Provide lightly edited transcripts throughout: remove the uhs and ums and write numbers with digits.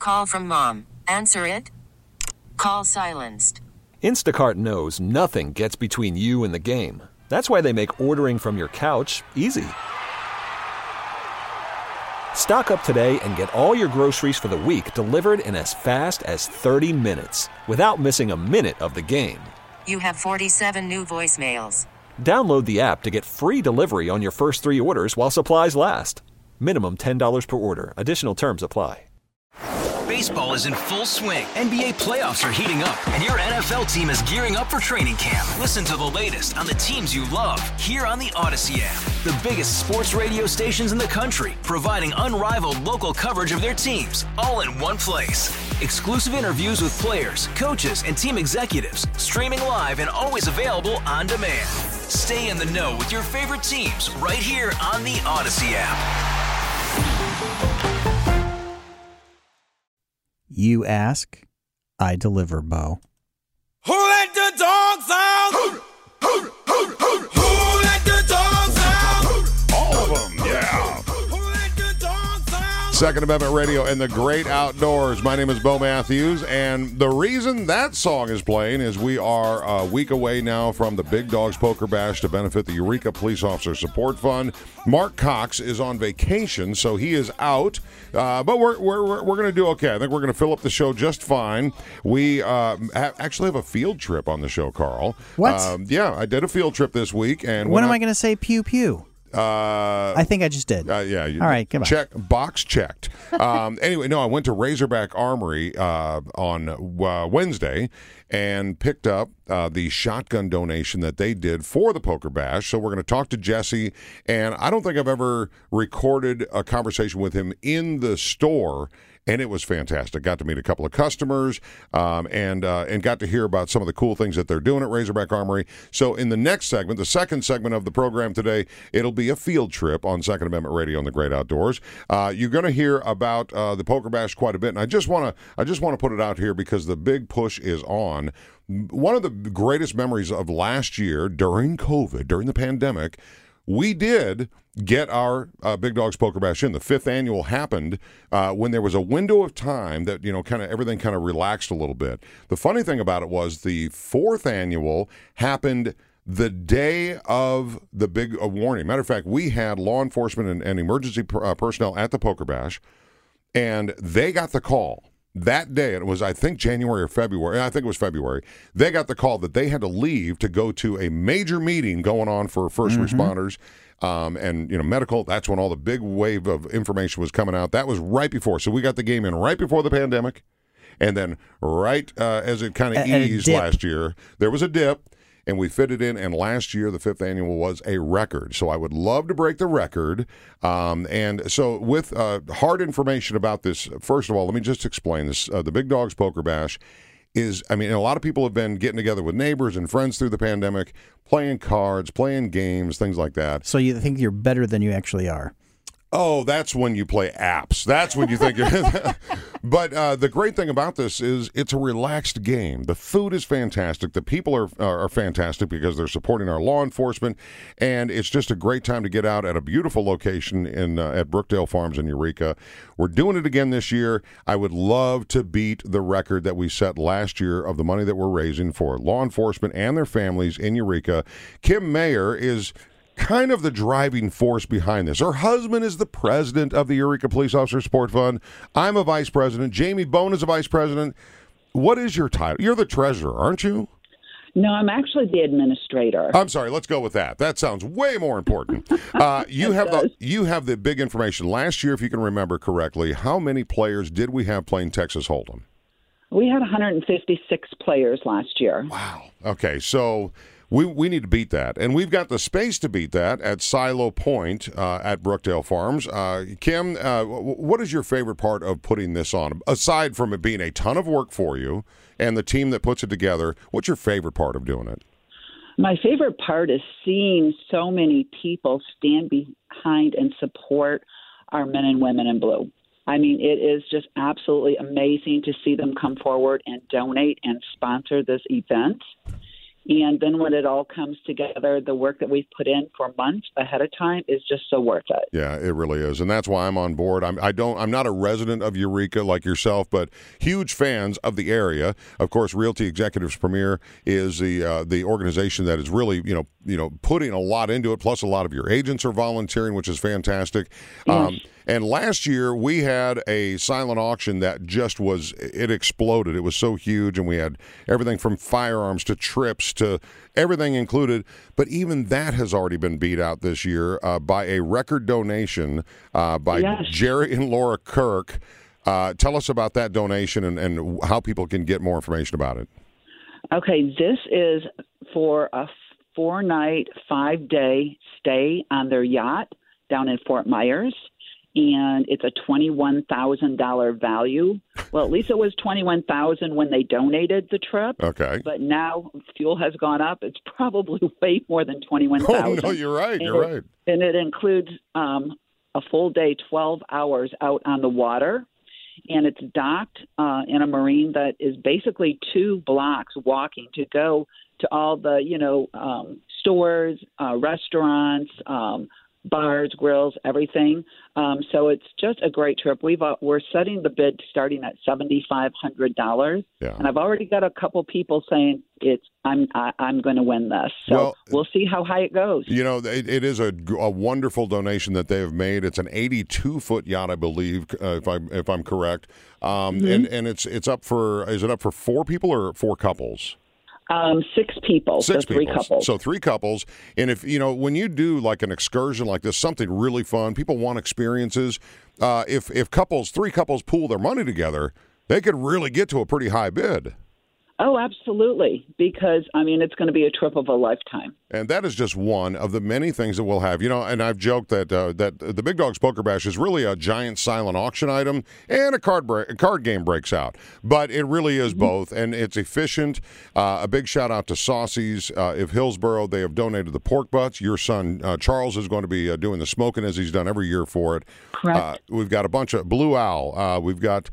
call from mom. Answer it. Call silenced. Instacart knows nothing gets between you and the game. That's why they make ordering from your couch easy. Stock up today and get all your groceries for the week delivered in as fast as 30 minutes without missing a minute of the game. You have 47 new voicemails. Download the app to get free delivery on your first 3 orders while supplies last. Minimum $10 per order. Additional terms apply. Baseball is in full swing. NBA playoffs are heating up, and your NFL team is gearing up for training camp. Listen to the latest on the teams you love here on the Odyssey app. The biggest sports radio stations in the country, providing unrivaled local coverage of their teams, all in one place. Exclusive interviews with players, coaches, and team executives, streaming live and always available on demand. Stay in the know with your favorite teams right here on the Odyssey app. You ask, I deliver, Bo. Who let the dogs out? Who let the dogs out? All of them, yeah. Who let the dogs out? Second Amendment Radio and the Great Outdoors. My name is Bo Matthews, and the reason that song is playing is we are a week away now from the Big Dogs Poker Bash to benefit the Eureka Police Officer Support Fund. Mark Cox is on vacation, so he is out, but we're going to do okay. I think we're going to fill up the show just fine. We actually have a field trip on the show, Carl. What? Yeah, I did a field trip this week, and When am I going to say pew pew? I think I just did. Yeah. All right, goodbye. Check, box checked. Anyway, no, I went to Razorback Armory on Wednesday and picked up the shotgun donation that they did for the Poker Bash. So we're going to talk to Jesse, and I don't think I've ever recorded a conversation with him in the store, and it was fantastic. Got to meet a couple of customers and got to hear about some of the cool things that they're doing at Razorback Armory. So in the next segment, the second segment of the program today, it'll be a field trip on Second Amendment Radio and the Great Outdoors. You're going to hear about the Poker Bash quite a bit, and I just want to put it out here because the big push is on. One of the greatest memories of last year during COVID, during the pandemic, we did get our Big Dogs Poker Bash in. The 5th annual happened when there was a window of time that, kind of everything kind of relaxed a little bit. The funny thing about it was the 4th annual happened the day of the big warning. Matter of fact, we had law enforcement and emergency personnel at the Poker Bash, and they got the call that day. And it was, I think, January or February. I think it was February. They got the call that they had to leave to go to a major meeting going on for first responders. And medical. That's when all the big wave of information was coming out. That was right before. So we got the game in right before the pandemic, and then right as it kind of eased last year, there was a dip, and we fit it in. And last year, the 5th annual was a record. So I would love to break the record. And so with hard information about this, first of all, let me just explain this. The Big Dogs Poker Bash is, a lot of people have been getting together with neighbors and friends through the pandemic, playing cards, playing games, things like that. So you think you're better than you actually are? Oh, that's when you play apps. That's when you think you're... But the great thing about this is it's a relaxed game. The food is fantastic. The people are fantastic because they're supporting our law enforcement, and it's just a great time to get out at a beautiful location at Brookdale Farms in Eureka. We're doing it again this year. I would love to beat the record that we set last year of the money that we're raising for law enforcement and their families in Eureka. Kim Mayer is kind of the driving force behind this. Her husband is the president of the Eureka Police Officer Support Fund. I'm a vice president. Jamie Bone is a vice president. What is your title? You're the treasurer, aren't you? No, I'm actually the administrator. I'm sorry. Let's go with that. That sounds way more important. You have the big information. Last year, if you can remember correctly, how many players did we have playing Texas Hold'em? We had 156 players last year. Wow. Okay, so we need to beat that. And we've got the space to beat that at Silo Point at Brookdale Farms. Kim, what is your favorite part of putting this on? Aside from it being a ton of work for you and the team that puts it together, what's your favorite part of doing it? My favorite part is seeing so many people stand behind and support our men and women in blue. It is just absolutely amazing to see them come forward and donate and sponsor this event. And then when it all comes together, the work that we've put in for months ahead of time is just so worth it. Yeah, it really is, and that's why I'm on board. I'm not a resident of Eureka like yourself, but huge fans of the area. Of course, Realty Executives Premier is the organization that is really putting a lot into it. Plus, a lot of your agents are volunteering, which is fantastic. Yes. And last year we had a silent auction that just it exploded. It was so huge, and we had everything from firearms to trips to everything included. But even that has already been beat out this year by a record donation by Jerry and Laura Kirk. Tell us about that donation and how people can get more information about it. Okay, this is for a 4-night, 5-day stay on their yacht down in Fort Myers. And it's a $21,000 value. Well, at least it was $21,000 when they donated the trip. Okay. But now fuel has gone up. It's probably way more than $21,000. Oh, no, you're right. You're right. And it includes a full day, 12 hours out on the water. And it's docked in a marine that is basically 2 blocks walking to go to all the, stores, restaurants, bars, grills, everything. So it's just a great trip. We're setting the bid starting at $7,500, and I've already got a couple people saying I'm going to win this. So we'll see how high it goes. It is a wonderful donation that they have made. It's an 82-foot yacht, I believe, if I'm correct. And it's up for. Is it up for 4 people or 4 couples? 6 people. 6 so 3 couples. So 3 couples. And if, when you do like an excursion like this, something really fun, people want experiences. If 3 couples pool their money together, they could really get to a pretty high bid. Oh, absolutely. Because, it's going to be a trip of a lifetime. And that is just one of the many things that we'll have. And I've joked that the Big Dogs Poker Bash is really a giant silent auction item, and a card game breaks out. But it really is both, and it's efficient. A big shout out to Saucy's of Hillsboro. They have donated the pork butts. Your son, Charles, is going to be doing the smoking as he's done every year for it. Correct. We've got a bunch of Blue Owl. We've got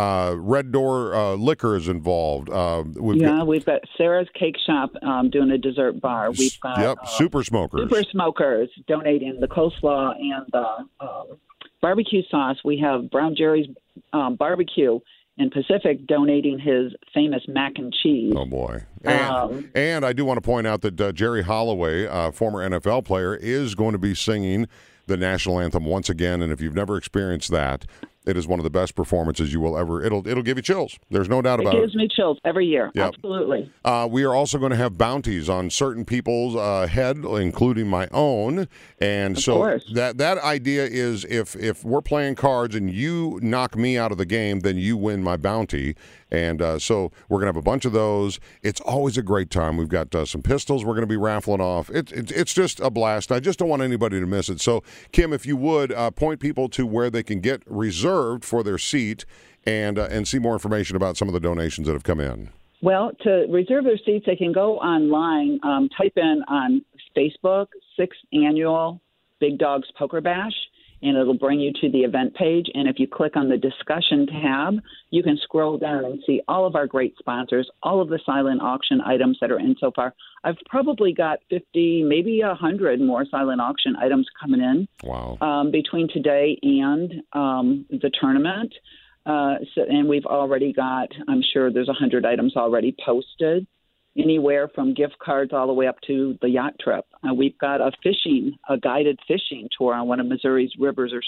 Red Door Liquor is involved. We've got Sarah's Cake Shop doing a dessert bar. We've got Super Smokers. Super Smokers donating the coleslaw and the barbecue sauce. We have Brown Jerry's Barbecue in Pacific donating his famous mac and cheese. Oh, boy. And I do want to point out that Jerry Holloway, former NFL player, is going to be singing the national anthem once again. And if you've never experienced that, it is one of the best performances you will ever. It'll give you chills. There's no doubt about it. It gives me chills every year. Yep. Absolutely. We are also going to have bounties on certain people's head, including my own. And so that idea is if we're playing cards and you knock me out of the game, then you win my bounty. And so we're going to have a bunch of those. It's always a great time. We've got some pistols we're going to be raffling off. It's just a blast. I just don't want anybody to miss it. So, Kim, if you would, point people to where they can get reserved for their seat and see more information about some of the donations that have come in. Well, to reserve their seats, they can go online, type in on Facebook, 6th Annual Big Dogs Poker Bash, and it'll bring you to the event page. And if you click on the discussion tab, you can scroll down and see all of our great sponsors, all of the silent auction items that are in so far. I've probably got 50, maybe 100 more silent auction items coming in. Wow. Between today and the tournament. And we've already got, I'm sure there's 100 items already posted, anywhere from gift cards all the way up to the yacht trip. We've got a guided fishing tour on one of Missouri's rivers or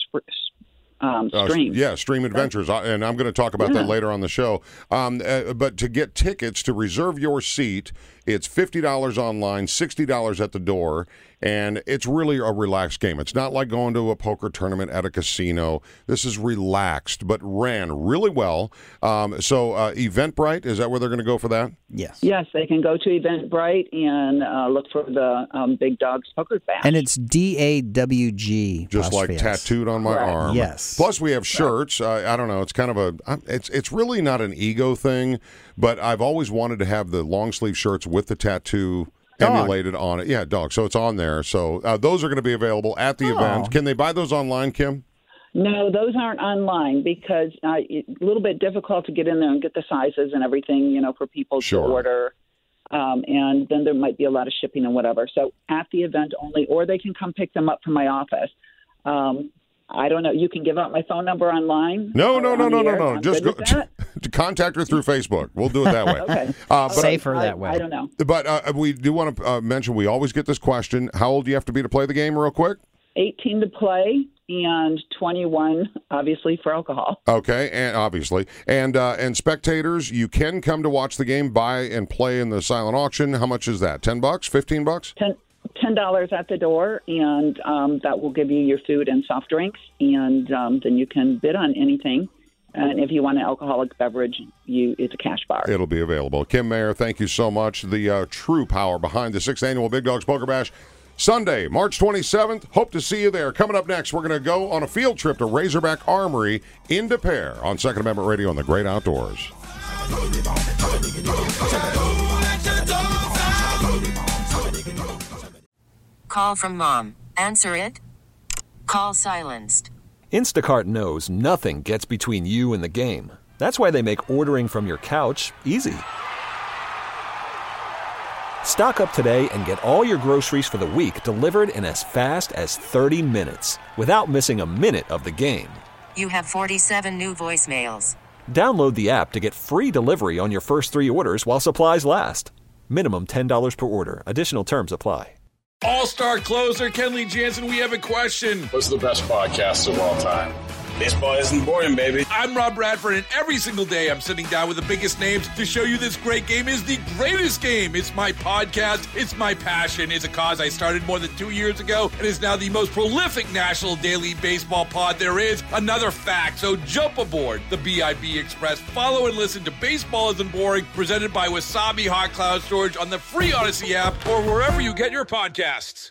streams. Stream Adventures, and I'm going to talk about that later on the show. But to get tickets, to reserve your seat, it's $50 online, $60 at the door, and it's really a relaxed game. It's not like going to a poker tournament at a casino. This is relaxed, but ran really well. So Eventbrite, is that where they're going to go for that? Yes. Yes, they can go to Eventbrite and look for the Big Dogs Poker Bash. And it's DAWG. Just like tattooed on my arm. Yes. Plus we have shirts. I don't know. It's kind of it's really not an ego thing, but I've always wanted to have the long sleeve shirts with the tattoo emulated on it. Yeah, dog. So it's on there. So those are going to be available at the event. Can they buy those online, Kim? No, those aren't online because it's a little bit difficult to get in there and get the sizes and everything, for people to order. And then there might be a lot of shipping and whatever. So at the event only, or they can come pick them up from my office. I don't know. You can give out my phone number online. No. Just go to contact her through Facebook. We'll do it that way. Okay. Safer that way. I don't know. But we do want to mention, we always get this question. How old do you have to be to play the game real quick? 18 to play and 21, obviously, for alcohol. Okay, and obviously. And spectators, you can come to watch the game, buy and play in the silent auction. How much is that? $10, $15? $10 at the door, and that will give you your food and soft drinks, and then you can bid on anything. And if you want an alcoholic beverage, it's a cash bar. It'll be available. Kim Mayer, thank you so much. The true power behind the 6th Annual Big Dogs Poker Bash. Sunday, March 27th. Hope to see you there. Coming up next, we're going to go on a field trip to Razorback Armory in Des Peres on Second Amendment Radio on the Great Outdoors. Call from mom. Answer it. Call silenced. Instacart knows nothing gets between you and the game. That's why they make ordering from your couch easy. Stock up today and get all your groceries for the week delivered in as fast as 30 minutes without missing a minute of the game. You have 47 new voicemails. Download the app to get free delivery on your first 3 orders while supplies last. Minimum $10 per order. Additional terms apply. All-star closer Kenley Jansen, we have a question. What's the best podcast of all time? Baseball isn't boring, baby. I'm Rob Bradford, and every single day I'm sitting down with the biggest names to show you this great game is the greatest game. It's my podcast. It's my passion. It's a cause I started more than 2 years ago and is now the most prolific national daily baseball pod there is. Another fact, so jump aboard the BIB Express. Follow and listen to Baseball Isn't Boring, presented by Wasabi Hot Cloud Storage on the free Odyssey app or wherever you get your podcasts.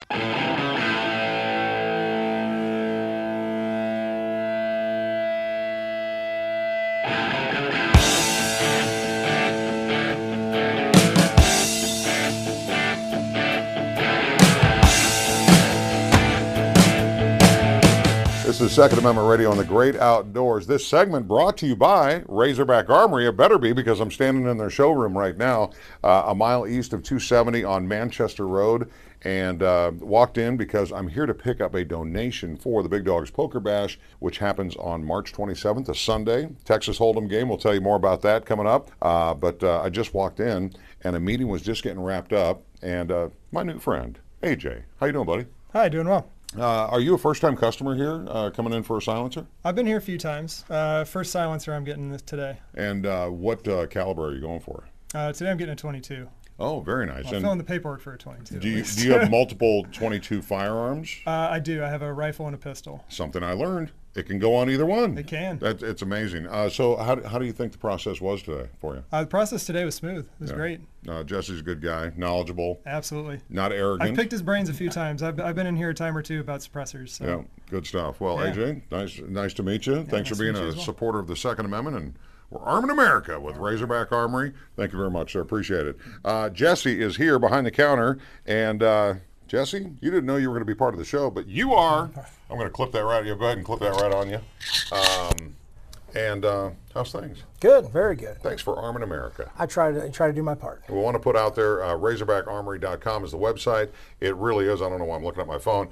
This is Second Amendment Radio on the Great Outdoors. This segment brought to you by Razorback Armory. It better be, because I'm standing in their showroom right now, a mile east of 270 on Manchester Road, and walked in because I'm here to pick up a donation for the Big Dogs Poker Bash, which happens on March 27th, a Sunday. Texas Hold'em game. We'll tell you more about that coming up. But I just walked in, and a meeting was just getting wrapped up, and my new friend, AJ. How you doing, buddy? Hi, doing well. Are you a first-time customer here, coming in for a silencer? I've been here a few times. First silencer I'm getting this today. And what caliber are you going for? Today I'm getting a 22. Oh, very nice. I'm filling the paperwork for a 22. Do you have multiple 22 firearms? I do. I have a rifle and a pistol. Something I learned. It can go on either one. It can. It's amazing. So how do you think the process was today for you? The process today was smooth. It was great. Jesse's a good guy, knowledgeable. Absolutely. Not arrogant. I've picked his brains a few times. I've been in here a time or two about suppressors. So. Yeah, good stuff. Well, yeah. AJ, nice to meet you. Yeah, Thanks for being a supporter of the Second Amendment, and we're arming America with Razorback Armory. Thank you very much, sir. Appreciate it. Jesse is here behind the counter, and Jesse, you didn't know you were going to be part of the show, but you are. I'm going to clip that right. Go ahead and clip that right on you. And how's things? Good, very good. Thanks for arming America. I try to do my part. We want to put out there, RazorbackArmory.com is the website. It really is. I don't know why I'm looking at my phone.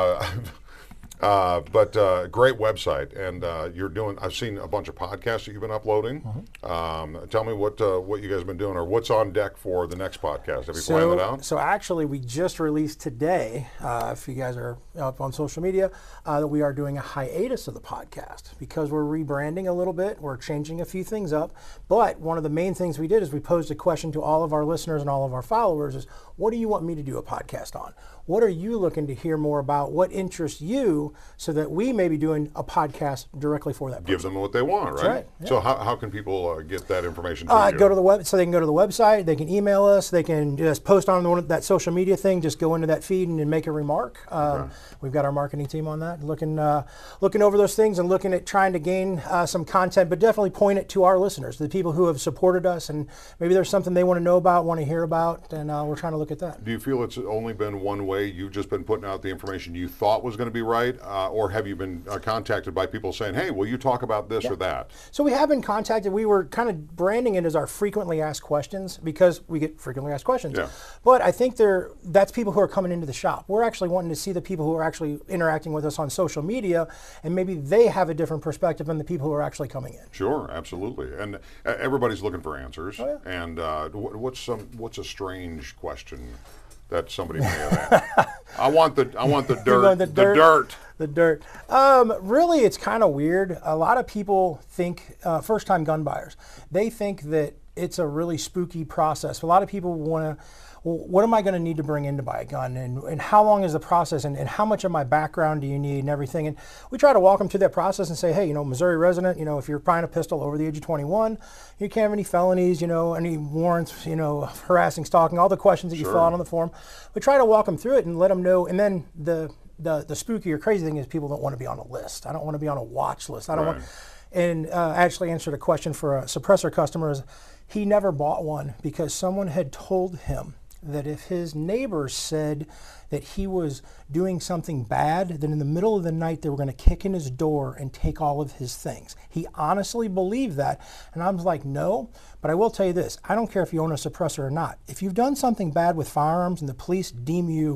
But great website, and you're doing. I've seen a bunch of podcasts that you've been uploading. Tell me what you guys have been doing, or what's on deck for the next podcast. Have you planned that out? So actually, we just released today. If you guys are up on social media, that we are doing a hiatus of the podcast because we're rebranding a little bit. We're changing a few things up. But one of the main things we did is we posed a question to all of our listeners and all of our followers: is what do you want me to do a podcast on? What are you looking to hear more about? What interests you, so that we may be doing a podcast directly for that person? Give them what they want, right? That's right. Yeah. So how can people get that information to you? Go to the web, so they can go to the website. They can email us. They can just post on that social media thing. Just go into that feed and make a remark. We've got our marketing team on that, looking over those things and looking at trying to gain some content, but definitely point it to our listeners, the people who have supported us, and maybe there's something they want to know about, want to hear about, and we're trying to look at that. Do you feel it's only been one way? You've just been putting out the information you thought was going to be right, or have you been contacted by people saying, hey, will you talk about this or that? So we have been contacted. We were kind of branding it as our frequently asked questions because we get frequently asked questions. Yeah. But I think that's people who are coming into the shop. We're actually wanting to see the people who are actually interacting with us on social media, and maybe they have a different perspective than the people who are actually coming in. Sure, absolutely. And everybody's looking for answers. Oh, yeah. And what's a strange question that somebody may have asked? I want the dirt. The dirt. Really, it's kind of weird. A lot of people think, first-time gun buyers, they think that it's a really spooky process. A lot of people want to, well, what am I going to need to bring in to buy a gun? And how long is the process? And how much of my background do you need and everything? And we try to walk them through that process and say, hey, Missouri resident, if you're buying a pistol over the age of 21, you can't have any felonies, any warrants, harassing, stalking, all the questions that you fill out on the form. We try to walk them through it and let them know. And then the spooky or crazy thing is people don't want to be on a list. I don't want to be on a watch list. I don't want. And I actually answered a question for a suppressor customer. He never bought one because someone had told him that if his neighbors said that he was doing something bad, then in the middle of the night they were going to kick in his door and take all of his things. He honestly believed that. And I was like, no, but I will tell you this. I don't care if you own a suppressor or not. If you've done something bad with firearms and the police deem you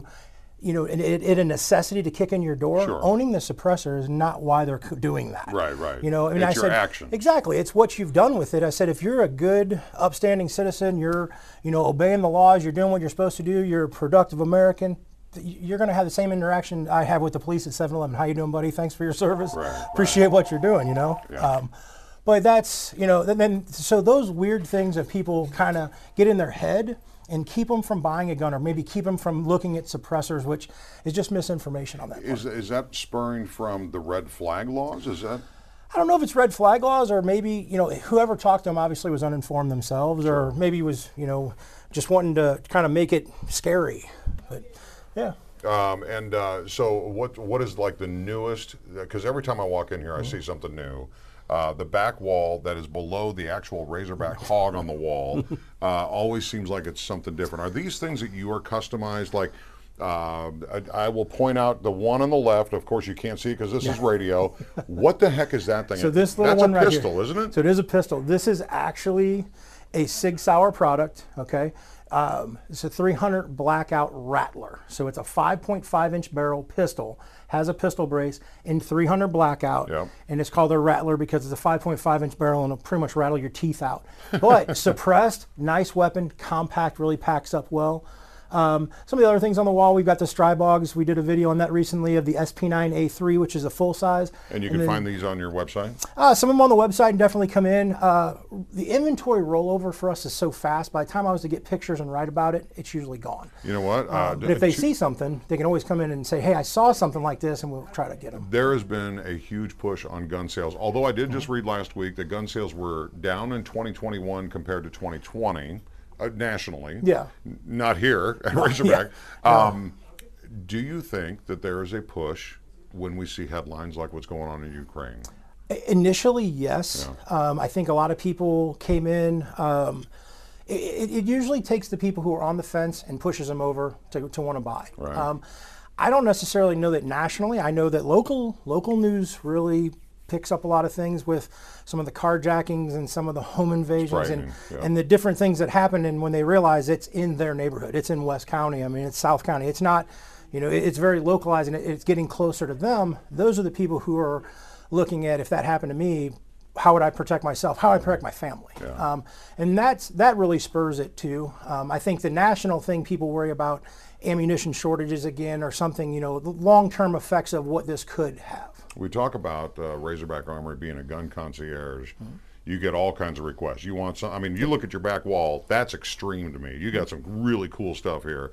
a necessity to kick in your door, owning the suppressor is not why they're doing that. Right. It's your action. Exactly. It's what you've done with it. I said, if you're a good, upstanding citizen, you're, obeying the laws, you're doing what you're supposed to do, you're a productive American, you're going to have the same interaction I have with the police at 7-Eleven. How you doing, buddy? Thanks for your service. Appreciate what you're doing, Yeah. But that's, so those weird things that people kind of get in their head and keep them from buying a gun, or maybe keep them from looking at suppressors, which is just misinformation on that. Is that spurring from the red flag laws? Is that? I don't know if it's red flag laws, or maybe, whoever talked to them obviously was uninformed themselves, or maybe was, just wanting to kind of make it scary. But yeah. So what is like the newest? Because every time I walk in here, I see something new. The back wall that is below the actual Razorback hog on the wall always seems like it's something different. Are these things that you are customized? Like, I will point out the one on the left. Of course, you can't see it because this is radio. What the heck is that thing? So this little one right here. That's a pistol, isn't it? So it is a pistol. This is actually a Sig Sauer product, okay? It's a 300 Blackout Rattler. So it's a 5.5-inch barrel pistol, has a pistol brace in 300 Blackout, and it's called a Rattler because it's a 5.5-inch barrel and it'll pretty much rattle your teeth out. But suppressed, nice weapon, compact, really packs up well. Some of the other things on the wall, we've got the Strybogs. We did a video on that recently of the SP9A3, which is a full size. And you can find these on your website? Some of them on the website and definitely come in. The inventory rollover for us is so fast. By the time I was to get pictures and write about it, it's usually gone. You know what? But if they see something, they can always come in and say, hey, I saw something like this, and we'll try to get them. There has been a huge push on gun sales. Although I did just read last week that gun sales were down in 2021 compared to 2020. Nationally, not here at Razorback. Do you think that there is a push when we see headlines like what's going on in Ukraine? Initially, yes. I think a lot of people came in. It usually takes the people who are on the fence and pushes them over to want to buy. Right. I don't necessarily know that nationally. I know that local news really picks up a lot of things with some of the carjackings and some of the home invasions and the different things that happen, and when they realize it's in their neighborhood, it's in West County, it's South County, it's not, it's very localized and it's getting closer to them. Those are the people who are looking at, if that happened to me, how would I protect myself? How would I protect my family? And that really spurs it too. I think the national thing people worry about, ammunition shortages again, or something, the long-term effects of what this could have. We talk about Razorback Armory being a gun concierge. You get all kinds of requests. You want some, you look at your back wall, that's extreme to me. You got some really cool stuff here.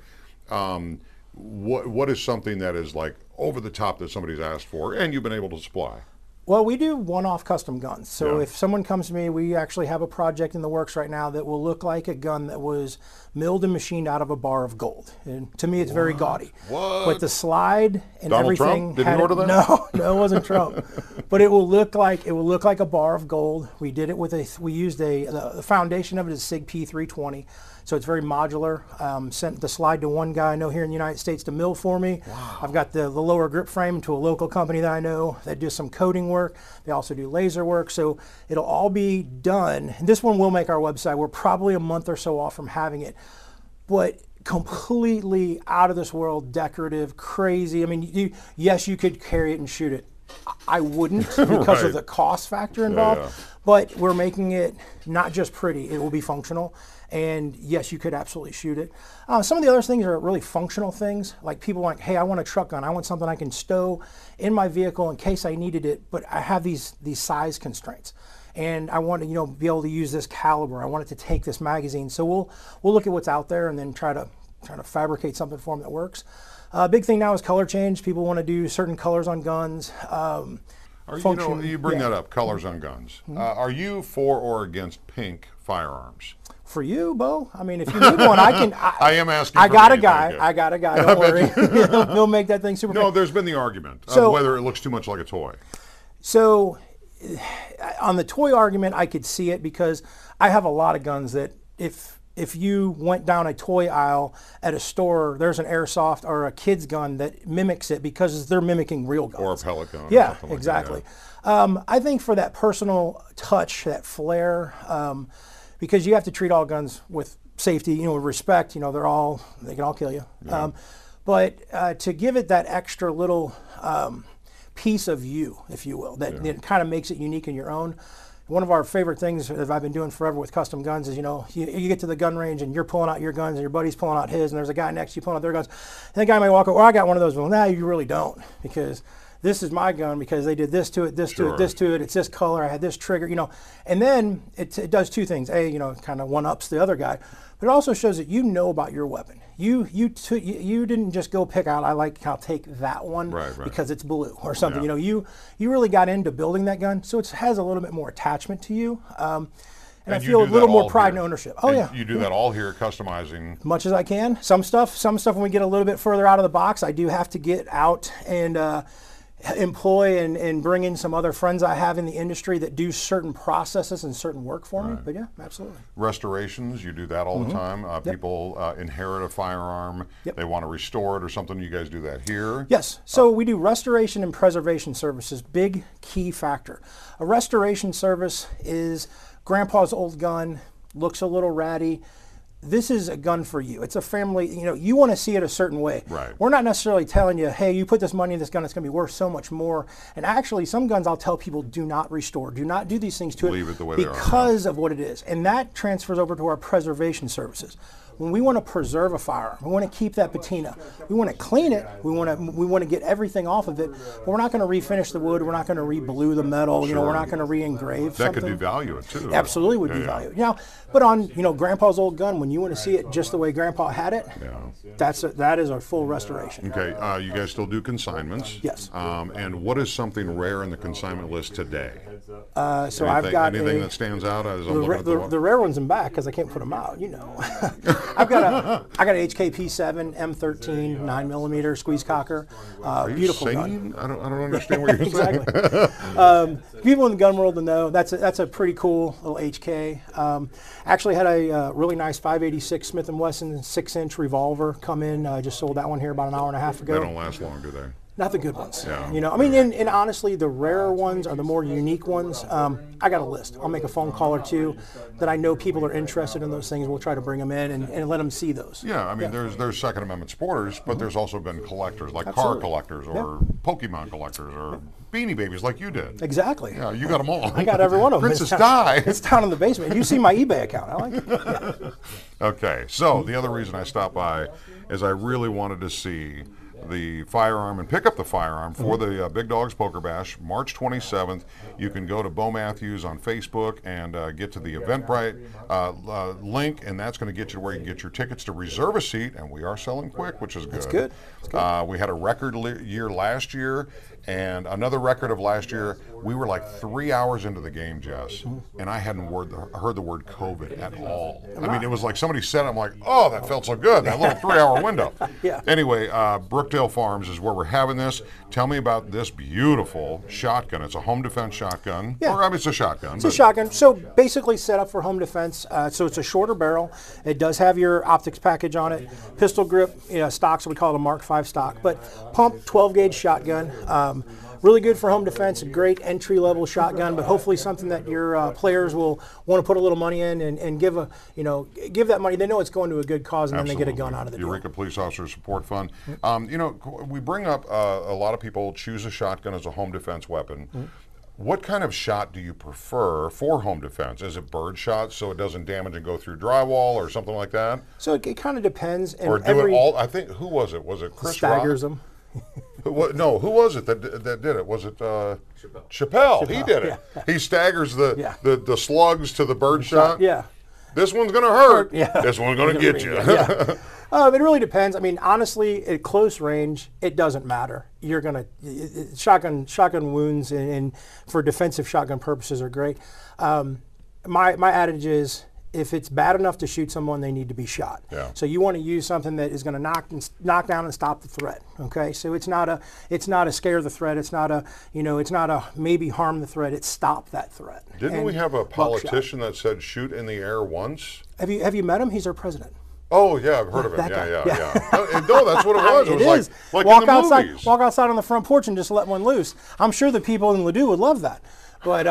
What is something that is like over the top that somebody's asked for and you've been able to supply? Well, we do one-off custom guns. So Yeah. if someone comes to me, we actually have a project in the works right now that will look like a gun that was milled and machined out of a bar of gold. And to me, it's very gaudy. What? But the slide and Donald everything. Trump? Did he order that? No, it wasn't Trump. But it will look like a bar of gold. We did it with the foundation of it is SIG P320. So it's very modular. Sent the slide to one guy I know here in the United States to mill for me. Wow. I've got the lower grip frame to a local company that I know that does some coating work. They also do laser work. So it'll all be done. And this one will make our website. We're probably a month or so off from having it. But completely out of this world, decorative, crazy. I mean, yes, you could carry it and shoot it. I wouldn't because of the cost factor involved. Yeah. But we're making it not just pretty, it will be functional. And yes, you could absolutely shoot it. Some of the other things are really functional things. Like people like, hey, I want a truck gun. I want something I can stow in my vehicle in case I needed it, but I have these size constraints. And I want to, be able to use this caliber. I want it to take this magazine. So we'll look at what's out there and then try to fabricate something for them that works. Big thing now is color change. People want to do certain colors on guns. You bring that up, colors on guns. Are you for or against pink firearms? For you, Bo? I mean, if you need one, I can. I am asking. I got a guy. Don't worry. He'll make that thing super. No, there's been the argument of whether it looks too much like a toy. So, on the toy argument, I could see it because I have a lot of guns that if you went down a toy aisle at a store, there's an airsoft or a kid's gun that mimics it because they're mimicking real guns. Or a pellet gun. Yeah, exactly. I think for that personal touch, that flair, because you have to treat all guns with safety, with respect. They can all kill you. Yeah. But to give it that extra little piece of you, if you will, that kind of makes it unique in your own. One of our favorite things that I've been doing forever with custom guns is, you get to the gun range and you're pulling out your guns and your buddy's pulling out his, and there's a guy next to you pulling out their guns. And the guy might walk over, I got one of those. Well, no, you really don't, because this is my gun because they did this to it, this to it, this to it. It's this color. I had this trigger, And then it does two things. Kind of one-ups the other guy, but it also shows that you know about your weapon. You didn't just go pick out, I'll take that one because it's blue or something. Yeah. You really got into building that gun, so it has a little bit more attachment to you. And I feel a little more pride and ownership. Oh, yeah. You do that all here, customizing. As much as I can. Some stuff when we get a little bit further out of the box, I do have to get out and employ and bring in some other friends I have in the industry that do certain processes and certain work for me. But yeah, absolutely. Restorations, you do that all the time. People inherit a firearm, they want to restore it or something. You guys do that here? Yes. So we do restoration and preservation services. Big key factor. A restoration service is grandpa's old gun, looks a little ratty. This is a gun for you. It's a family, you want to see it a certain way. Right. We're not necessarily telling you, hey, you put this money in this gun, it's going to be worth so much more. And actually, some guns I'll tell people do not restore, do not do these things to Leave it the way because of what it is. And that transfers over to our preservation services. When we want to preserve a firearm, we want to keep that patina. We want to clean it. We want to get everything off of it. But we're not going to refinish the wood. We're not going to re-blue the metal. We're not going to re-engrave something. That could devalue it too. Absolutely would devalue it. Now, but on Grandpa's old gun, when you want to see it just the way Grandpa had it, that is our full restoration. Okay, you guys still do consignments? Yes. And what is something rare in the consignment list today? I've got anything that stands out as I'm looking at the rare ones in back because I can't put them out. I got an HKP7 M13 9mm squeeze cocker. Beautiful gun. I don't understand what you're saying. Exactly. People in the gun world will know that's a pretty cool little HK. Actually had a really nice 5.86 Smith & Wesson 6-inch revolver come in. Just sold that one here about an hour and a half ago. They don't last long, do they? Not the good ones. Yeah. And honestly, the rarer ones are the more unique ones. I got a list. I'll make a phone call or two that I know people are interested in those things. We'll try to bring them in and let them see those. Yeah, there's Second Amendment supporters, but there's also been collectors, like car collectors or Pokemon collectors or Beanie Babies like you did. Exactly. Yeah, you got them all. I got every one of them. Princess Di. It's down in the basement. You see my eBay account. I like it. Yeah. Okay, so the other reason I stopped by is I really wanted to see the firearm and pick up the firearm for the Big Dogs Poker Bash, March 27th. You can go to Bo Matthews on Facebook and get to the Eventbrite link, and that's going to get you where you can get your tickets to reserve a seat, and we are selling quick, which is good. That's good. We had a record year last year, And another record of last year, we were like 3 hours into the game, Jess, and I hadn't heard the word COVID at all. I mean, it was like somebody said it, I'm like, oh, that felt so good, that little 3 hour window. Yeah. Anyway, Brookdale Farms is where we're having this. Tell me about this beautiful shotgun. It's a home defense shotgun. Yeah. Or, I mean, it's a shotgun. It's a shotgun. So basically set up for home defense. So it's a shorter barrel. It does have your optics package on it. Pistol grip, stock, so we call it a Mark V stock. But pump 12 gauge shotgun. Really good for home defense, a great entry-level shotgun, but hopefully something that your players will want to put a little money in and give that money. They know it's going to a good cause, and Absolutely. then they get a gun out of the deal. Eureka Police Officer Support Fund. We bring up a lot of people choose a shotgun as a home defense weapon. What kind of shot do you prefer for home defense? Is it bird shot so it doesn't damage and go through drywall or something like that? So it kind of depends. Or do it all? I think, who was it? Was it Chris Staggers Rock? them. Who was it that did it? Was it Chappelle? He did it. Yeah. He staggers the slugs to the bird shot. Yeah. This one's going to hurt. Yeah. This one's going to get you. Yeah. It really depends. I mean, honestly, at close range, it doesn't matter. You're going to shotgun wounds and for defensive shotgun purposes are great. My adage is, if it's bad enough to shoot someone, they need to be shot. Yeah. So you want to use something that is going to knock down and stop the threat. Okay. So it's not a scare the threat. It's not a maybe harm the threat. It's stop that threat. Didn't we have a politician that said shoot in the air once? Have you met him? He's our president. Oh yeah, I've heard of him. Yeah. No, that's what it was. It was is. like walk in the outside, movies. Walk outside on the front porch and just let one loose. I'm sure the people in Ladue would love that, but.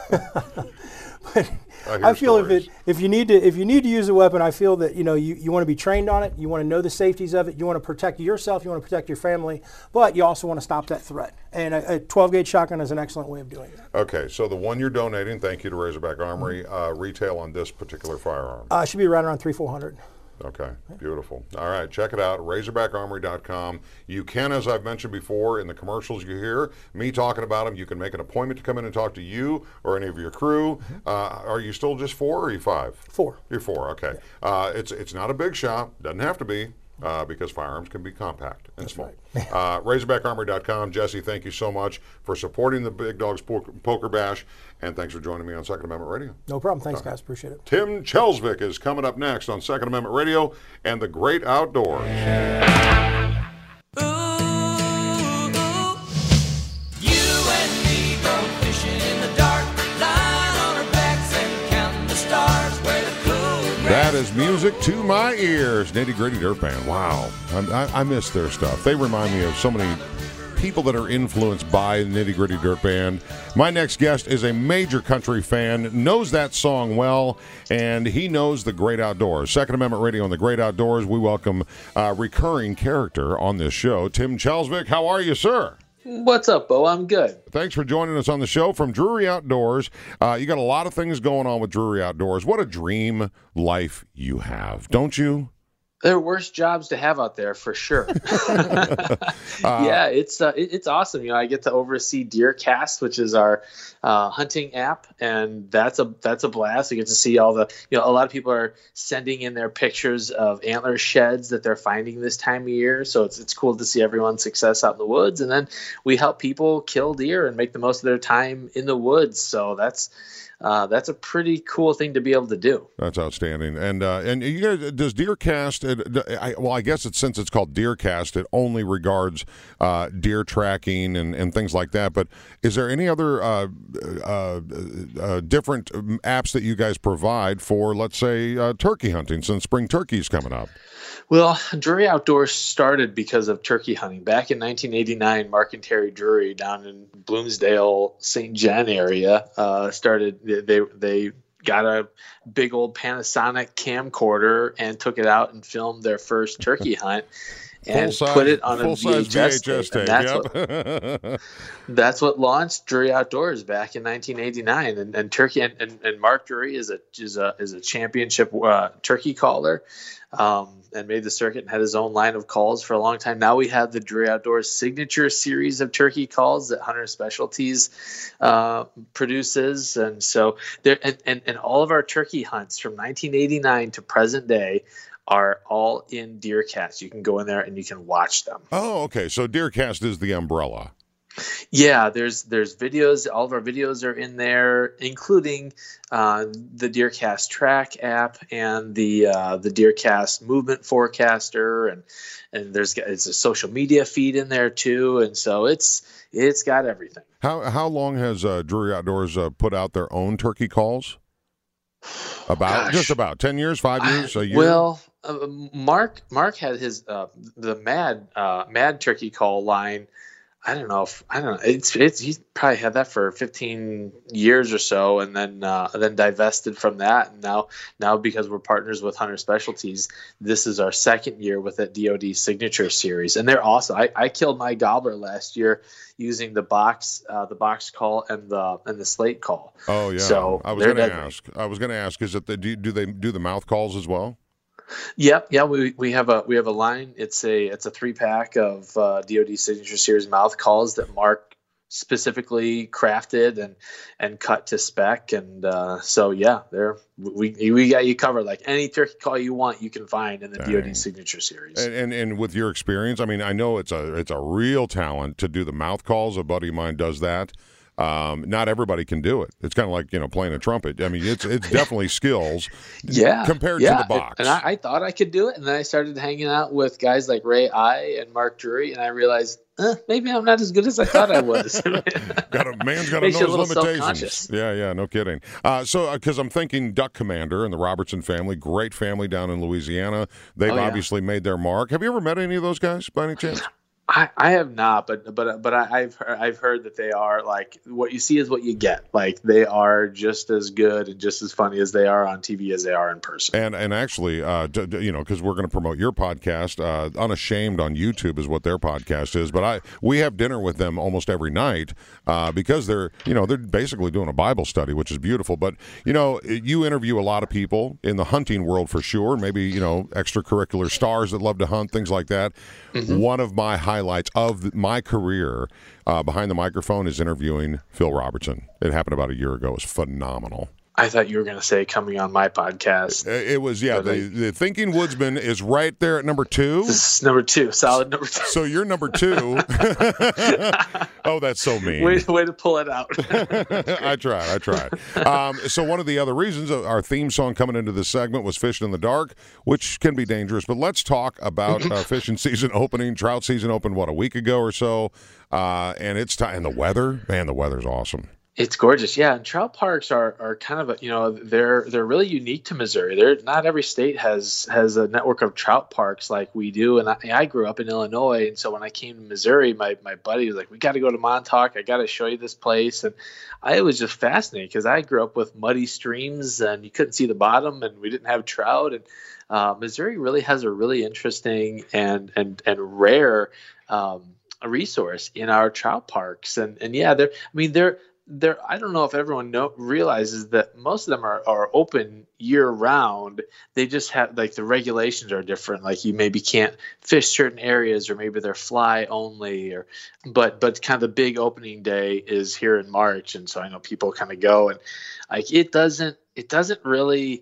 But I feel if you need to use a weapon, I feel that you want to be trained on it. You want to know the safeties of it. You want to protect yourself. You want to protect your family, but you also want to stop that threat. And a 12 gauge shotgun is an excellent way of doing that. Okay, so the one you're donating, thank you to Razorback Armory. Retail on this particular firearm? Should be right around $300-400. Okay, beautiful. All right, check it out, RazorbackArmory.com. You can, as I've mentioned before, in the commercials you hear me talking about them, you can make an appointment to come in and talk to you or any of your crew. Are you still just 4 or are you 5? 4. You're 4, okay. It's not a big shop, doesn't have to be. Because firearms can be compact and That's small. right. RazorbackArmory.com. Jesse, thank you so much for supporting the Big Dogs Poker Bash, and thanks for joining me on Second Amendment Radio. No problem. Thanks, guys. Appreciate it. Tim Chelsvik is coming up next on Second Amendment Radio and the Great Outdoors. That is music to my ears. Nitty Gritty Dirt Band. Wow. I miss their stuff. They remind me of so many people that are influenced by Nitty Gritty Dirt Band. My next guest is a major country fan, knows that song well, and he knows the Great Outdoors. Second Amendment Radio on the Great Outdoors. We welcome a recurring character on this show, Tim Chelsvik. How are you, sir? What's up, Bo? I'm good. Thanks for joining us on the show from Drury Outdoors. You got a lot of things going on with Drury Outdoors. What a dream life you have, don't you? There are worse jobs to have out there for sure. Yeah, it's awesome. I get to oversee DeerCast, which is our hunting app, and that's a blast. You get to see all the a lot of people are sending in their pictures of antler sheds that they're finding this time of year. So it's cool to see everyone's success out in the woods, and then we help people kill deer and make the most of their time in the woods. So that's a pretty cool thing to be able to do. That's outstanding. And you guys, does DeerCast? I guess since it's called DeerCast, it only regards deer tracking and things like that. But is there any other different apps that you guys provide for, let's say, turkey hunting, since spring turkey's coming up? Well, Drury Outdoors started because of turkey hunting. Back in 1989, Mark and Terry Drury down in Bloomsdale, St. John area started. They got a big old Panasonic camcorder and took it out and filmed their first turkey hunt. And put it on a VHS tape. That's what launched Drury Outdoors back in 1989. And turkey and Mark Drury is a championship turkey caller. And made the circuit and had his own line of calls for a long time. Now we have the Drury Outdoors signature series of turkey calls that Hunter Specialties produces. And so and all of our turkey hunts from 1989 to present day are all in DeerCast. You can go in there and you can watch them. Oh, okay. So DeerCast is the umbrella. Yeah, there's videos. All of our videos are in there, including the DeerCast Track app and the DeerCast Movement Forecaster, and it's a social media feed in there too, and so it's got everything. How long has Drury Outdoors put out their own turkey calls? Just about 10 years, 5 years, a year. Well, Mark had his the Mad Turkey Call line. I don't know. He's probably had that for 15 years or so, and then divested from that. And now because we're partners with Hunter Specialties, this is our second year with that DoD Signature Series, and they're awesome. I killed my gobbler last year using the box call and the slate call. Oh yeah. So I was going to ask. Is it do they do the mouth calls as well? Yep. Yeah. We have a line. It's a 3-pack of DoD Signature Series mouth calls that Mark specifically crafted and cut to spec. And so yeah, we got you covered. Like any turkey call you want, you can find in the DoD Signature Series. And with your experience, I mean, I know it's a real talent to do the mouth calls. A buddy of mine does that. Not everybody can do it. It's kind of like, playing a trumpet. I mean, it's definitely skills. Yeah. Compared to the box. And I thought I could do it. And then I started hanging out with guys like Ray I and Mark Drury, and I realized, maybe I'm not as good as I thought I was. Man's got to know his limitations. Yeah, no kidding. So, because I'm thinking Duck Commander and the Robertson family, great family down in Louisiana. They've obviously made their mark. Have you ever met any of those guys by any chance? I have not, but I've heard that they are like what you see is what you get. Like they are just as good and just as funny as they are on TV as they are in person. And actually, because we're going to promote your podcast, Unashamed on YouTube is what their podcast is. But we have dinner with them almost every night because they're basically doing a Bible study, which is beautiful. But you interview a lot of people in the hunting world for sure. Maybe extracurricular stars that love to hunt, things like that. Mm-hmm. One of my highlights of my career behind the microphone is interviewing Phil Robertson. It happened about a year ago. It was phenomenal. I thought you were going to say coming on my podcast. It was, yeah. The Thinking Woodsman is right there at number 2. This is number 2, solid number 2. So you're number 2. Oh, that's so mean. Way to pull it out. I tried. So one of the other reasons our theme song coming into this segment was Fishing in the Dark, which can be dangerous. But let's talk about fishing season opening. Trout season opened, a week ago or so. And it's time. And the weather, man, the weather's awesome. It's gorgeous, yeah. And trout parks are kind of they're really unique to Missouri. Not every state has a network of trout parks like we do. And I grew up in Illinois, and so when I came to Missouri, my buddy was like, "We got to go to Montauk. I got to show you this place." And I was just fascinated because I grew up with muddy streams and you couldn't see the bottom, and we didn't have trout. And Missouri really has a really interesting and rare resource in our trout parks. And yeah, they're I don't know if everyone realizes that most of them are open year round. They just have the regulations are different. Like you maybe can't fish certain areas, or maybe they're fly only, but kind of the big opening day is here in March. And so I know people kind of go, and it doesn't really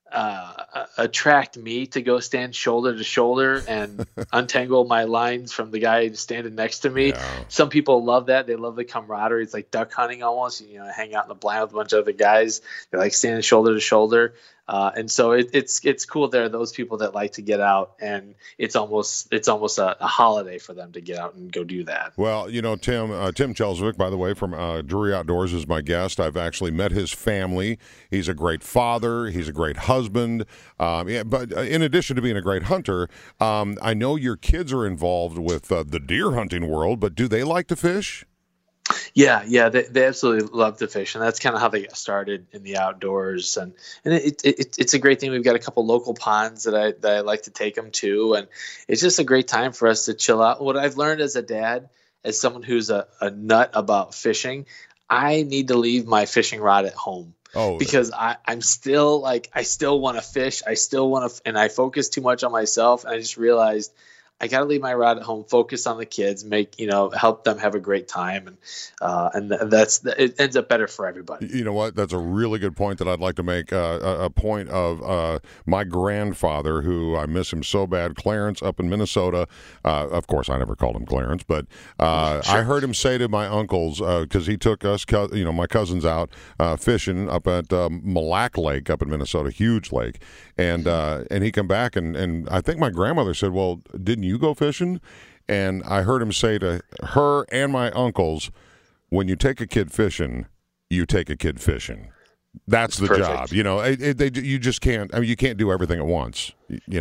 attract me to go stand shoulder to shoulder and untangle my lines from the guy standing next to me. Yeah. Some people love that. They love the camaraderie. It's like duck hunting almost. Hang out in the blind with a bunch of other guys. They like standing shoulder to shoulder. And so it's cool. There are those people that like to get out, and it's almost a holiday for them to get out and go do that. Well, Tim Chelsvik, by the way, from Drury Outdoors is my guest. I've actually met his family. He's a great father. He's a great husband. But in addition to being a great hunter, I know your kids are involved with the deer hunting world, but do they like to fish? Yeah, they absolutely love to fish, and that's kind of how they got started in the outdoors. And it's a great thing. We've got a couple local ponds that I like to take them to, and it's just a great time for us to chill out. What I've learned as a dad, as someone who's a nut about fishing, I need to leave my fishing rod at home. Oh, because I'm still I still want to fish. I still want to, and I focus too much on myself. And I just realized I got to leave my rod at home, focus on the kids, help them have a great time. And it ends up better for everybody. You know what? That's a really good point that I'd like to make. A point of my grandfather, who I miss him so bad, Clarence up in Minnesota. Of course, I never called him Clarence, but I heard him say to my uncles, because he took us, my cousins out fishing up at Mille Lacs Lake up in Minnesota, huge lake. And he come back, and I think my grandmother said, well, didn't you go fishing? And I heard him say to her and my uncles, when you take a kid fishing, you take a kid fishing. That's the perfect job. You just can't. I mean, you can't do everything at once.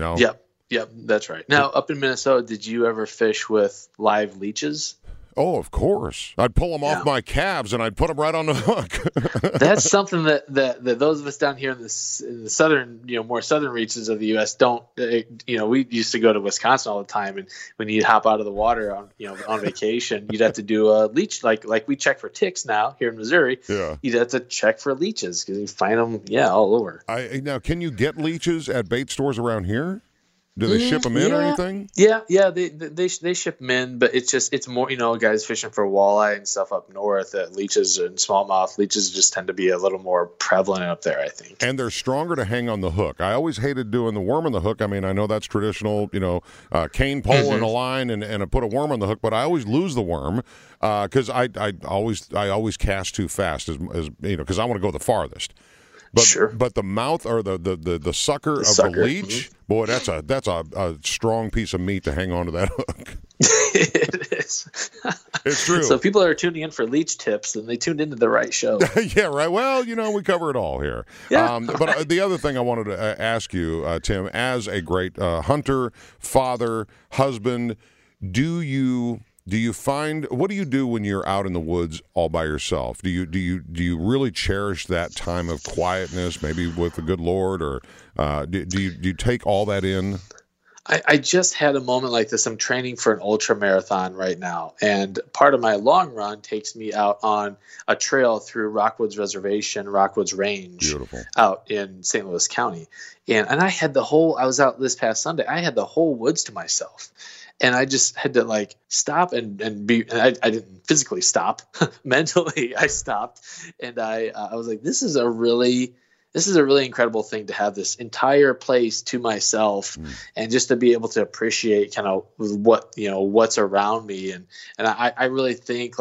Yep, that's right. Now, up in Minnesota, did you ever fish with live leeches? Oh, of course. I'd pull them off my calves and I'd put them right on the hook. That's something that those of us down here in the southern, more southern reaches of the U.S. don't. We used to go to Wisconsin all the time, and when you'd hop out of the water on vacation, you'd have to do a leech like we check for ticks now here in Missouri. Yeah, you'd have to check for leeches because you find them all over. Now, can you get leeches at bait stores around here? Do they ship them in or anything? Yeah, they ship them in, but it's more, guys fishing for walleye and stuff up north. Leeches and smallmouth leeches just tend to be a little more prevalent up there, I think. And they're stronger to hang on the hook. I always hated doing the worm on the hook. I mean, I know that's traditional, cane pole and a line and I put a worm on the hook, but I always lose the worm because I always cast too fast, as because I want to go the farthest. But, sure. But the mouth or the sucker of the leech, boy, that's a strong piece of meat to hang on to that hook. It is. It's true. So people are tuning in for leech tips, and they tuned into the right show. Yeah, right. Well, we cover it all here. Yeah. But the other thing I wanted to ask you, Tim, as a great hunter, father, husband, do you find, what do you do when you're out in the woods all by yourself? Do you really cherish that time of quietness, maybe with the good Lord, or do you take all that in? I just had a moment like this. I'm training for an ultra marathon right now, and part of my long run takes me out on a trail through Rockwoods Reservation, Rockwoods Range, beautiful, out in St. Louis County, and I had I was out this past Sunday. I had the whole woods to myself. And I just had to stop and be. And I didn't physically stop. Mentally, I stopped, and I was like, "This is a really incredible thing to have this entire place to myself, and just to be able to appreciate kind of what's around me." And I really think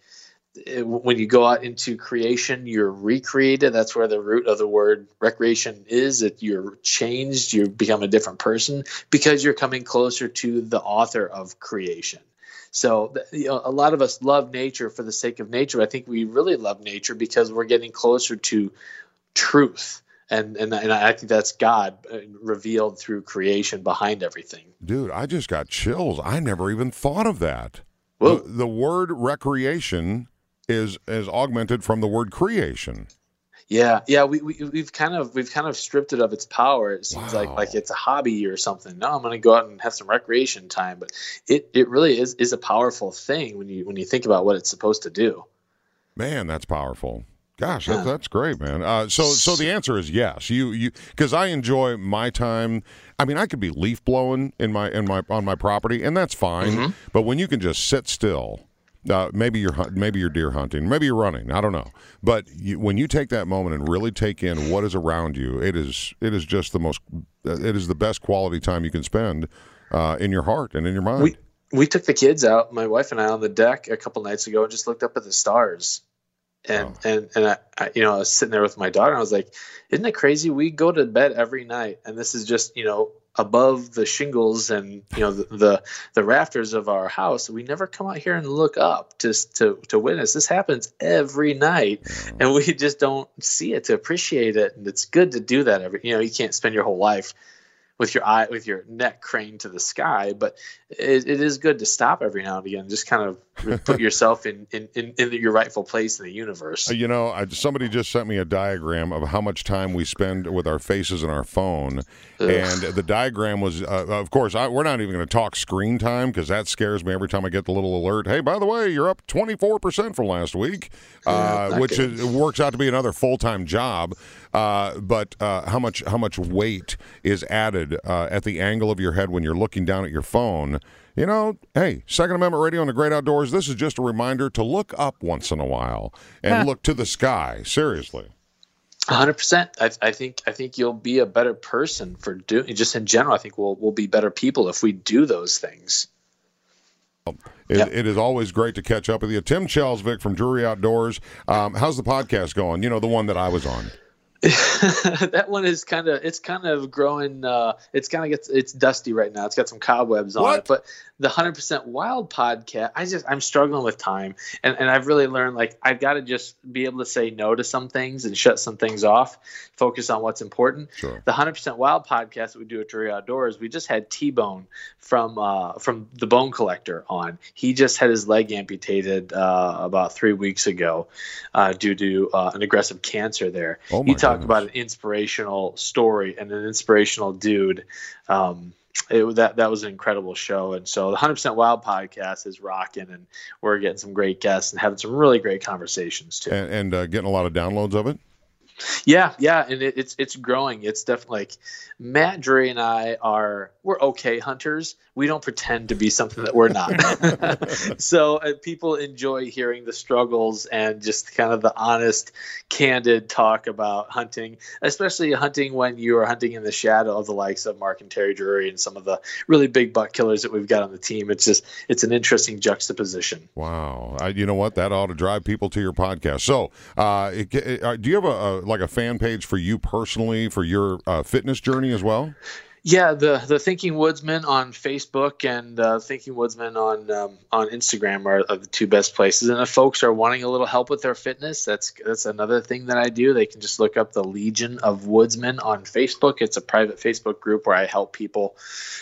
when you go out into creation, you're recreated. That's where the root of the word recreation is. That you're changed, you become a different person because you're coming closer to the author of creation. So, a lot of us love nature for the sake of nature. I think we really love nature because we're getting closer to truth. And I think that's God revealed through creation behind everything. Dude, I just got chills. I never even thought of that. The word recreation is augmented from the word creation. Yeah. We've kind of stripped it of its power. It seems like it's a hobby or something. No, I'm going to go out and have some recreation time, but it really is a powerful thing when you think about what it's supposed to do. Man, that's powerful. Gosh, that's great, man. So the answer is yes. You because I enjoy my time. I mean, I could be leaf blowing on my property, and that's fine. Mm-hmm. But when you can just sit still. Maybe you're deer hunting, maybe you're running. I don't know, but when you take that moment and really take in what is around you, it is just it is the best quality time you can spend in your heart and in your mind. We took the kids out, my wife and I, on the deck a couple nights ago and just looked up at the stars, and I was sitting there with my daughter and I was like, isn't it crazy? We go to bed every night and this is just above the shingles and the rafters of our house. We never come out here and look up just to witness. This happens every night, and we just don't see it to appreciate it. And it's good to do that you can't spend your whole life with your neck craned to the sky, but it is good to stop every now and again, just kind of put yourself in your rightful place in the universe. Somebody just sent me a diagram of how much time we spend with our faces and our phone. Ugh. And the diagram was, of course, we're not even going to talk screen time because that scares me every time I get the little alert. Hey, by the way, you're up 24% from last week, which works out to be another full-time job. But how much weight is added at the angle of your head when you're looking down at your phone? Hey, Second Amendment Radio and the Great Outdoors, this is just a reminder to look up once in a while and look to the sky. Seriously. 100%. I think you'll be a better person for doing, just in general. I think we'll be better people if we do those things. It is always great to catch up with you. Tim Chelsvik from Drury Outdoors. How's the podcast going? The one that I was on. That one is kind of growing. It's dusty right now. It's got some cobwebs on it. But the 100% Wild podcast, I'm struggling with time, and I've really learned I've got to just be able to say no to some things and shut some things off, focus on what's important. Sure. The 100% Wild podcast that we do at Drury Outdoors, we just had T-Bone from the Bone Collector on. He just had his leg amputated about 3 weeks ago due to an aggressive cancer there. Oh my Talk about an inspirational story and an inspirational dude. That was an incredible show. And so the 100% Wild podcast is rocking, and we're getting some great guests and having some really great conversations too. And getting a lot of downloads of it. Yeah, and it's growing. It's definitely Matt Drury and we're okay hunters. We don't pretend to be something that we're not. So people enjoy hearing the struggles and just kind of the honest, candid talk about hunting, especially hunting when you are hunting in the shadow of the likes of Mark and Terry Drury and some of the really big buck killers that we've got on the team. It's an interesting juxtaposition. Wow. You know what? That ought to drive people to your podcast. So do you have a fan page for you personally for your fitness journey as well? Yeah, the Thinking Woodsman on Facebook and Thinking Woodsman on Instagram are the two best places. And if folks are wanting a little help with their fitness, that's another thing that I do. They can just look up the Legion of Woodsmen on Facebook. It's a private Facebook group where I help people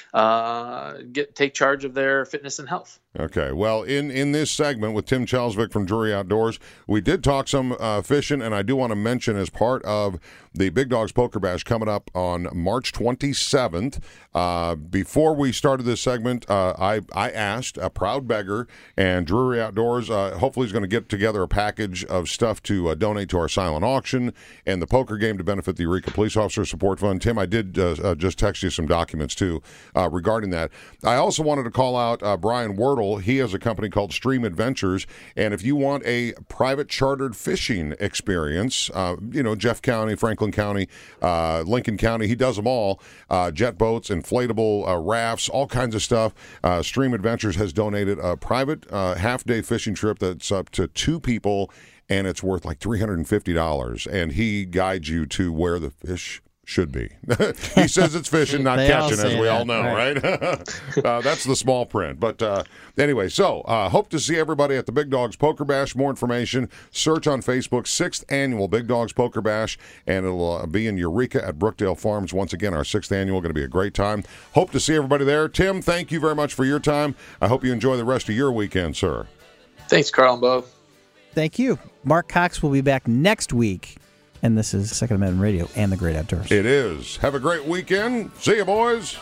take charge of their fitness and health. Okay. Well, in this segment with Tim Chelsvik from Drury Outdoors, we did talk some fishing, and I do want to mention as part of the Big Dogs Poker Bash coming up on March 27th. Before we started this segment, I asked a proud beggar, and Drury Outdoors hopefully is going to get together a package of stuff to donate to our silent auction and the poker game to benefit the Eureka Police Officer Support Fund. Tim, I did just text you some documents, too, regarding that. I also wanted to call out Brian Wordle. He has a company called Stream Adventures, and if you want a private chartered fishing experience, Jeff County, Franklin County, Lincoln County, he does them all, jet boats, inflatable rafts, all kinds of stuff. Stream Adventures has donated a private half-day fishing trip that's up to 2 people, and it's worth like $350, and he guides you to where the fish should be. He says it's fishing, not catching, as we all know, right? That's the small print. But anyway, so hope to see everybody at the Big Dogs Poker Bash. More information, search on Facebook, 6th Annual Big Dogs Poker Bash, and it'll be in Eureka at Brookdale Farms. Once again, our 6th Annual, going to be a great time. Hope to see everybody there. Tim, thank you very much for your time. I hope you enjoy the rest of your weekend, sir. Thanks, Carl and Bo. Thank you. Mark Cox will be back next week. And this is Second Amendment Radio and the Great Outdoors. It is. Have a great weekend. See you, boys.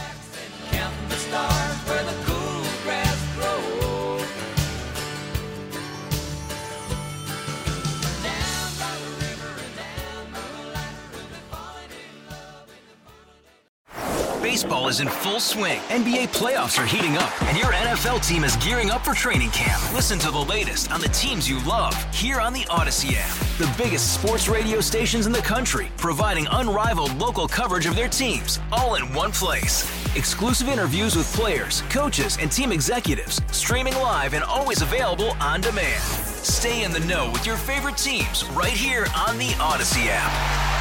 Baseball is in full swing. NBA playoffs are heating up, and your NFL team is gearing up for training camp. Listen to the latest on the teams you love here on the Odyssey app. The biggest sports radio stations in the country, providing unrivaled local coverage of their teams, all in one place. Exclusive interviews with players, coaches, and team executives, streaming live and always available on demand. Stay in the know with your favorite teams right here on the Odyssey app.